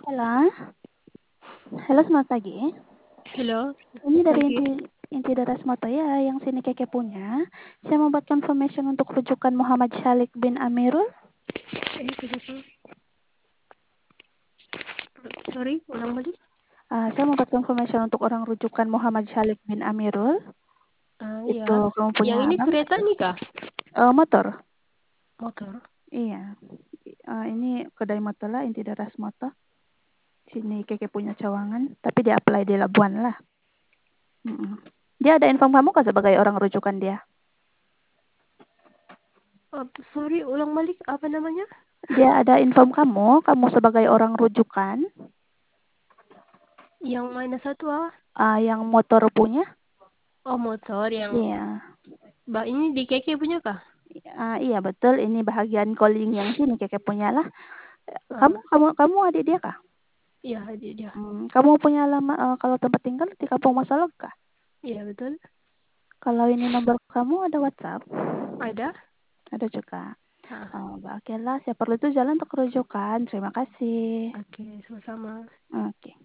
Halo, halo selamat pagi. Halo, Ini selamat dari pagi. Inti Daras Moto ya, yang sini Keke punya. Saya membuat confirmation untuk rujukan Muhammad Syalik bin Amirul. Ini siapa? Sorry, ulang balik. Saya membuat confirmation untuk orang rujukan Muhammad Syalik bin Amirul. Itu Ya. kamu Yang punya ini abang? kereta nih kah? Motor. Motor. Iya. Ini kedai motor lah, Inti Daras Moto. Sini Keke punya cawangan, tapi dia apply di Labuan lah. Dia ada info kamu kah sebagai orang rujukan dia? Sorry, ulang balik. Apa namanya? Dia ada info kamu sebagai orang rujukan, Yang mana satu yang motor punya. Oh, motor yang. Iya. Mbak ini di Keke punya kah? Iya betul, ini bahagian calling yang sini Keke punya lah. Kamu Ah, kamu kamu adik dia kah? iya, dia. Kamu punya kalau tempat tinggal di Kampung Masalok kah? Iya, betul. Kalau ini nomor kamu ada WhatsApp? Ada? Ada juga. Ah, Oke lah, saya perlu itu jalan untuk rujukan. Terima kasih. oke, sama-sama. Oke.